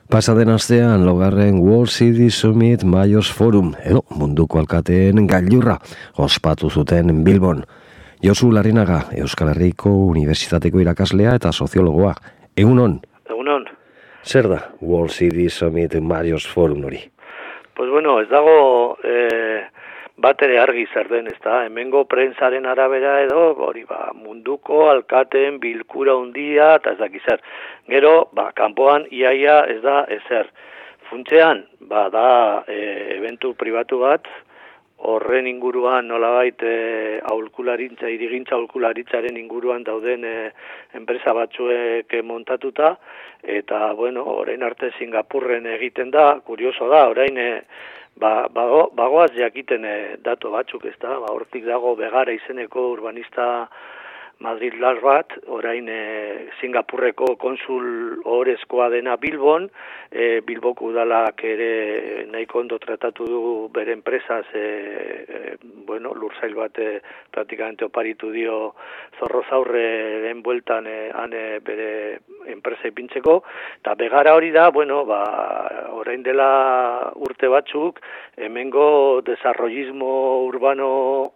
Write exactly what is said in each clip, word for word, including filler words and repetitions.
Pasaden astean, laugarren World City Summit Mayors Forum, edo munduko alkateen gailurra, ospatu zuten Bilbon. Josu Larrinaga, Euskal Herriko Unibertsitateko irakaslea eta soziologoa. Egunon? Egunon. Zer da World City Summit Mayors Forum hori? Pues bueno, ez dago eh, bat ere argi zer den, ez da, hemengo prentsaren arabera edo, hori ba, munduko alkateen bilkura hundia, eta ez dakiz zer. Gero, ba, kanpoan iaia ez da ezer. Funtzean, ba, da e, eventu pribatu bat, horren inguruan nolabait e, aholkularitza, irigintza aholkularitzaren inguruan dauden e, enpresa batzuek montatuta, eta, bueno, orain arte Singapurren egiten da, kurioso da, orain e, ba, bago, bagoaz jakiten e, datu batzuk, ez da, ba, hortik dago Begara izeneko urbanista Madridlar bat, orain e, Singapurreko konsul ohorezkoa dena Bilbon, e, Bilboko udalak ere nahiko ondo tratatu du bere enpresaz, e, e, bueno, lursail bat e, praktikamente oparitu dio Zorrozaurren bueltan e, ane bere enpresa ipintzeko, eta Begara hori da, bueno, ba, orain dela urte batzuk, hemengo desarrollismo urbano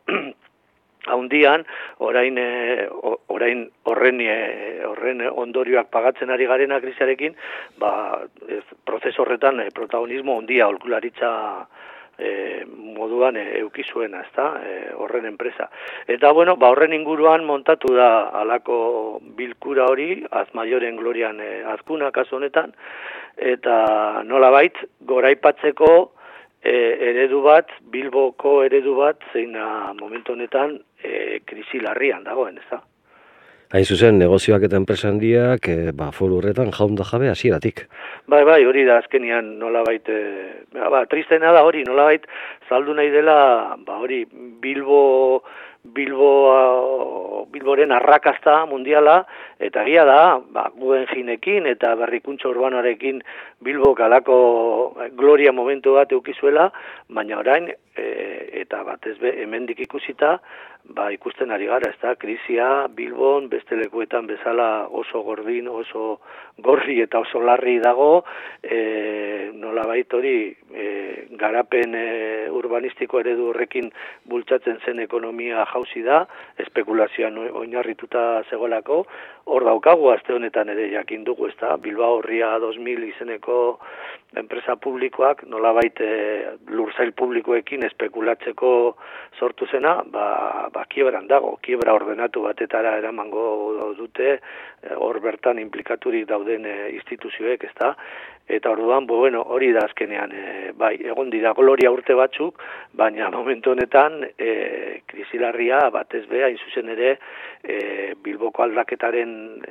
haundian, orain, e, orain horren, e, horren ondorioak pagatzen ari garena krisiarekin, ba, ez, prozesu horretan e, protagonismo handia aholkularitza e, moduan e, euki zuena, ezta, e, horren enpresa. Eta bueno, ba, horren inguruan montatu da halako bilkura hori, Azmaioren Glorian e, azkuna kasu honetan, eta nolabait goraipatzeko E, eredu bat, Bilboko eredu bat, zeina momentu honetan e, krisi larrian dagoen, ez da? Hain zuzen, negozioak eta enpresa handiak, e, ba, foru horretan jaunda jabe hasieratik. Bai, bai, hori da azkenian nolabait, e, ba, tristena da hori, nolabait saldu nahi dela, ba, hori, Bilbo, Bilbo, Bilboren arrakasta mundiala, eta egia da, ba, Guggenheimekin eta berrikuntza urbanoarekin Bilbo kalako gloria momentu bat eukizuela, baina orain, e, eta batez be, hemendik ikusita, ba, ikusten ari gara, ez da, krisia Bilbon, beste lekuetan bezala oso gordin, oso gorri eta oso larri dago, e, nolabait hori, e, garapen e, urbanistiko eredu horrekin bultzatzen zen ekonomia jauzi da, espekulazioan oinarrituta zegoelako, hor daukagu aste honetan ere jakin dugu, ez da, Bilbao Ria dos mil izeneko enpresa publikoak nolabait e, lursail publikoekin espekulatzeko sortu zena, ba, ba kiebran dago, kiebra ordenatu batetara eramango dute, hor bertan implikaturik dauden e, instituzioek, ez da, eta orduan, bueno, hori da azkenean, e, bai, egon dira gloria urte batzuk, baina momentu honetan, e, krisilarria batez be, hain zuzen ere, e, Bilboko aldaketaren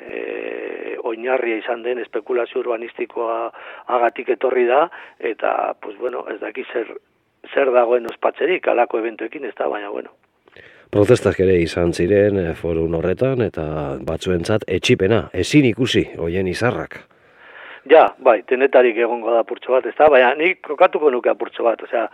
e, oinarria izan den espekulazio urbanistikoa agatik etorri da, eta, pues bueno, ez daki zer, zer dagoen ospatzerik, alako eventuekin, ez da, baina, bueno. Protestak ere izan ziren e, forun horretan, eta batzuentzat etxipena, ezin ikusi, hoien izarrak. Ja, bai, denetarik egongo da apurtxo bat, ez da, baina nik kokatuko nuke apurtxo bat, osea,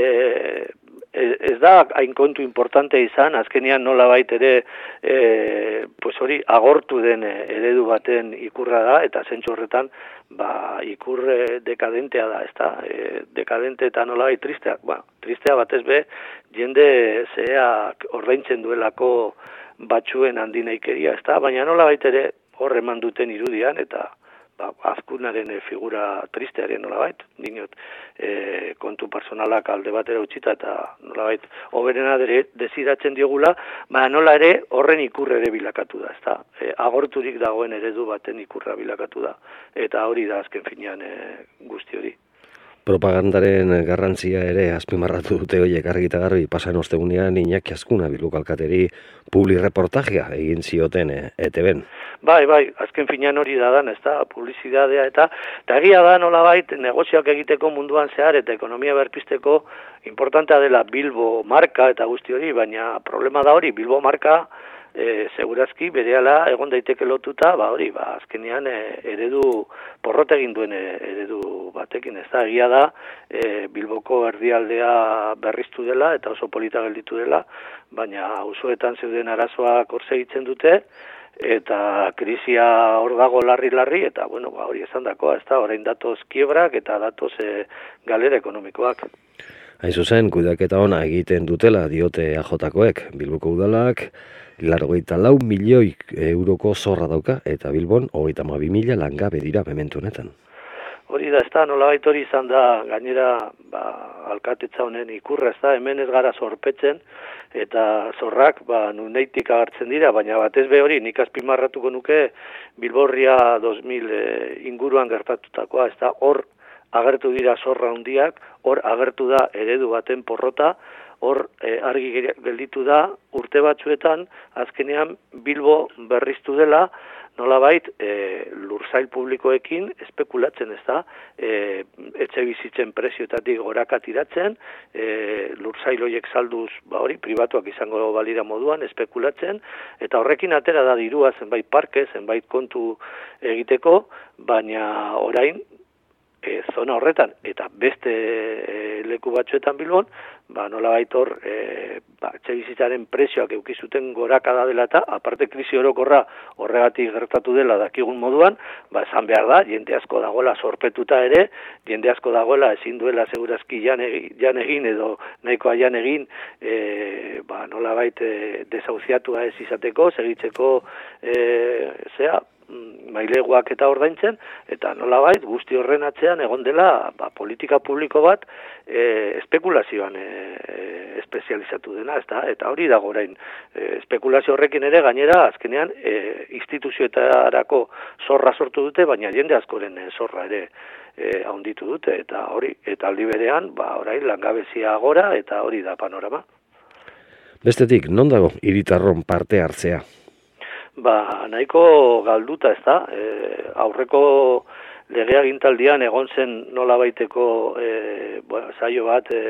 e, ez da hain kontu importante izan, azkenian nola bait ere, e, pues hori, agortu den eredu baten ikurra da, eta zentsu horretan, ba, ikurre dekadentea da, ez da, e, dekadente eta nola bait tristea, ba, tristea batez be, jende zeak ordaintzen duelako batzuen handinaikeria, ez da, baina nola bait ere hor eman duten irudian, eta ba, azkunaren e, figura tristearen nolabait, dinot, e, kontu personalak alde batera utzita eta nolabait, oberena dere desiratzen diogula, baina nola ere horren ikurre ere bilakatu da, ezta? E, agorturik dagoen eredu baten ikurra bilakatu da, eta hori da azken finean e, guzti hori. Propagandaren garrantzia ere azpimarratu dute horiek argi eta garbi pasan ostegunean Iñaki Azkuna Bilboko alkateri publi reportajea egin zioten e, E T Bn. Bai, bai, azken finean hori da dan, ez da, publizidadea eta eta egia da nolabait negozioak egiteko munduan zehar eta ekonomia berpizteko importantea dela Bilbo marka eta guzti hori, baina problema da hori, Bilbo marka E, segurazki berehala egon daiteke lotuta, ba hori, ba azkenean e, eredu porrot egin duen e, eredu batekin, ez da, egia da, e, Bilboko erdialdea berriztu dela eta oso polita gelditu dela, baina auzoetan zeuden arazoak hor segitzen dute, eta krisia hor dago larri-larri, eta, bueno, ba, hori esan dakoa, ez da, orain datoz kiebrak eta datoz e, galera ekonomikoak. Hain zuzen, kudeaketa ona egiten dutela diote A J-koek, Bilboko udalak, largoita lau milioi euroko zorra dauka, eta Bilbon hogeita hamabi mila langabe dira mementu honetan. Hori da, ez da, nolabait hori izan da, gainera, ba, alkatetza honen ikurra, ez da, hemen ez gara zorpetzen, eta zorrak, ba, nuneitik agertzen dira, baina batez be hori, nik azpimarratuko nuke, Bilborria dos mil e, inguruan gertatutakoa, ez da, hor agertu dira zorra handiak, hor agertu da eredu baten porrota, hor e, argi gelditu da, urte batzuetan, azkenean Bilbo berriztu dela, nolabait e, lursail publikoekin espekulatzen, ez da, e, etxe bizitzen prezioetatik goraka tiratzen, e, lursail horiek salduz, ba hori, pribatuak izango balira moduan, espekulatzen, eta horrekin atera da dirua zenbait parke, zenbait kontu egiteko, baina orain, E, zona horretan, eta beste e, leku batzuetan Bilbon, ba, nolabait hor, e, ba, etxebizitzaren prezioak eukizuten gorakada dela eta, aparte krisi orokorra horregatik gertatu dela dakigun moduan, ba, esan behar da, jende asko dagoela sorpetuta ere, jende asko dagoela ezin duela segurazki jan egin edo nahikoa jan egin, e, ba, nolabait e, desauziatua ez izateko, segitzeko, e, zea, maileguak eta ordaintzen, eta nolabait guzti horren atzean egon dela ba, politika publiko bat e, espekulazioan e, e, espezializatu dena, ezta? Eta hori dago orain, e, espekulazio horrekin ere gainera azkenean e, instituzioetarako zorra sortu dute, baina jende askoren e, zorra ere e, handitu dute, eta hori, eta aldi berean, ba, orain langabezia gora, eta hori da panorama. Bestetik, non dago hiritarron parte hartzea? Ba, nahiko galduta, ez da, e, aurreko legeagintaldian egon zen nolabaiteko e, bueno, saio bat e,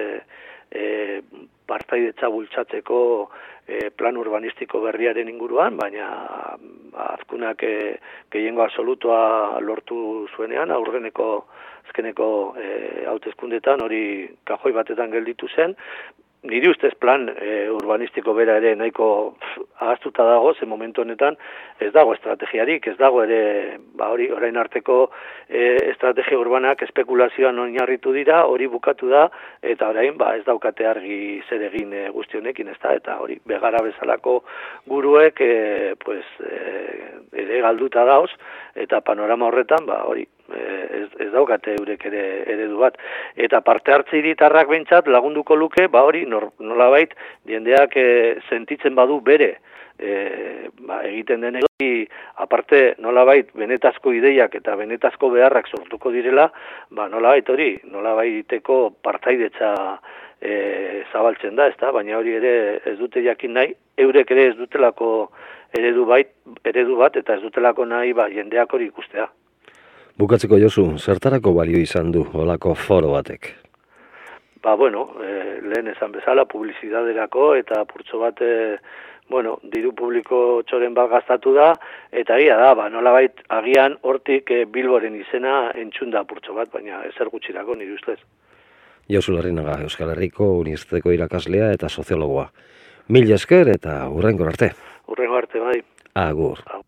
e, partaidetza bultzatzeko e, plan urbanistiko berriaren inguruan, baina azkunak e, gehiengo absolutoa lortu zuenean, aurreneko azkeneko e, hauteskundetan hori kajoi batetan gelditu zen. Niri ustez plan e, urbanistiko bera ere nahiko ahaztuta dago, ze momentu honetan ez dago estrategiarik, ez dago ere, ba hori orain arteko e, estrategia urbanak espekulazioan oinarritu dira, hori bukatu da, eta orain ba ez daukate argi zer egin e, guzti honekin, ez da, eta hori begara bezalako guruek e, pues, e, ere galduta dauz, eta panorama horretan, ba hori, Ez, ez daukate eurek ere eredu bat. Eta parte hartze hiritarrak behintzat lagunduko luke, ba hori nolabait jendeak e, sentitzen badu bere e, ba, egiten den hori, aparte nolabait benetazko ideiak eta benetazko beharrak sortuko direla, ba nolabait hori, nolabaiteko partaidetza e, zabaltzen da, ezta? Baina hori ere ez dute jakin nahi, eurek ere ez dutelako eredu, bait, eredu bat eta ez dutelako nahi ba, jendeak hori ikustea. Bukatzeko Josu, zertarako balio izan du olako foro batek? Ba, bueno, e, lehen esan bezala, publizidaderako eta purtso bat, e, bueno, diru publiko txoren bat gastatu da, eta agia da, ba, nolabait agian hortik e, Bilboren izena entzun da purtso bat, baina ezer gutxirako nire ustez. Josu Larrinaga, Euskal Herriko Unibertsitateko irakaslea eta soziologoa. Mil esker eta hurrengo arte. Hurrengo arte, bai. Agur.